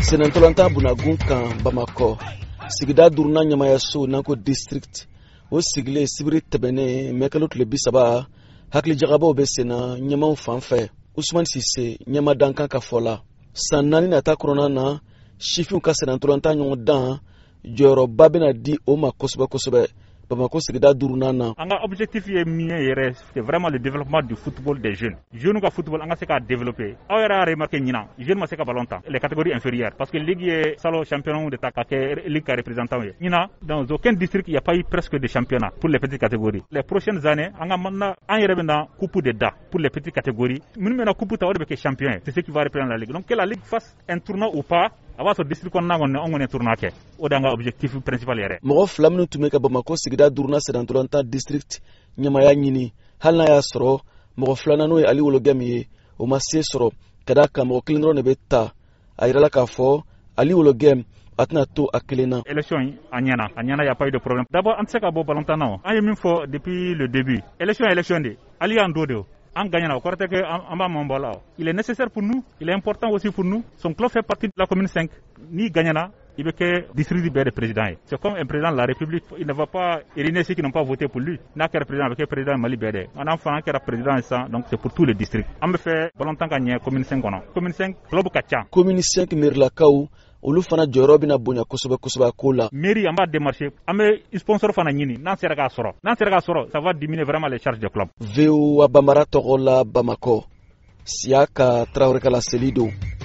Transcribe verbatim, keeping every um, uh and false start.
senantolanta bunagun kan Bamako sigida duruna nyamaya so nanko district o sigle sibiri tebene mekalo tule bisaba hakli jagabo be sena nyamaw fanfɛ Ousmane Cissé nyama dankan ka fola sanani na ta corona na shifu ka senantolanta nyong dan joro babena di o ma kosba kosba Bamako sigida duruna na anga objectif ye mien yere c'est vraiment le développement du football des jeunes jeunes ka football anga se ka développer aw yara remarquer nyina jeune ma se ka ballon temps les catégories inférieures parce que ligue est salo championnat de ta ligue ka représentant ye nyina dans aucun district il y a pas eu presque de championnat pour les petites catégories les prochaines années anga manna an yere bena coupe de da pour les petites catégories mun mena coupe ta wode be champion c'est ce qui va reprendre la ligue donc que la ligue fasse un tournoi ou pas ava so district kon nangon ne ongone tournoi ke o danga objectif principal yere mo flamnu tumeka Bamako sigida duruna senantolanta district nyamaya nyini halna ya soro mo flana no ali wologami o masie soro kadaka mo kilindro ne betta ayirala ka fo ali wologam atna to akelena élection anyana anyana y a pas eu de problème d'abord on sait ka bo balontana ay min fo depuis le début élection élection de ali en dodo en gagnant au côté que Amba Mambola. Il est nécessaire pour nous, il est important aussi pour nous. Son club fait partie de la commune cinq. Ni gagnana, il veut que district du président. C'est comme un président de la République, il ne va pas éliminer ceux qui n'ont pas voté pour lui. N'a qu'un président avec un président Mali Bédé. Un enfant qui est président et ça, donc c'est pour tous les districts. On me fait longtemps gagner commune cinq. Commune cinq, club Kacha. Commune cinq, Mirlakao. Olu fana jorobi na bonya kusuba kusuba kola mairie amba démarcher amé sponsor fana nyini nan serga soro nan serga soro ça va diminuer vraiment les charges du club Veo Abamara Togola Bamako Siaka Traoré Kala Selido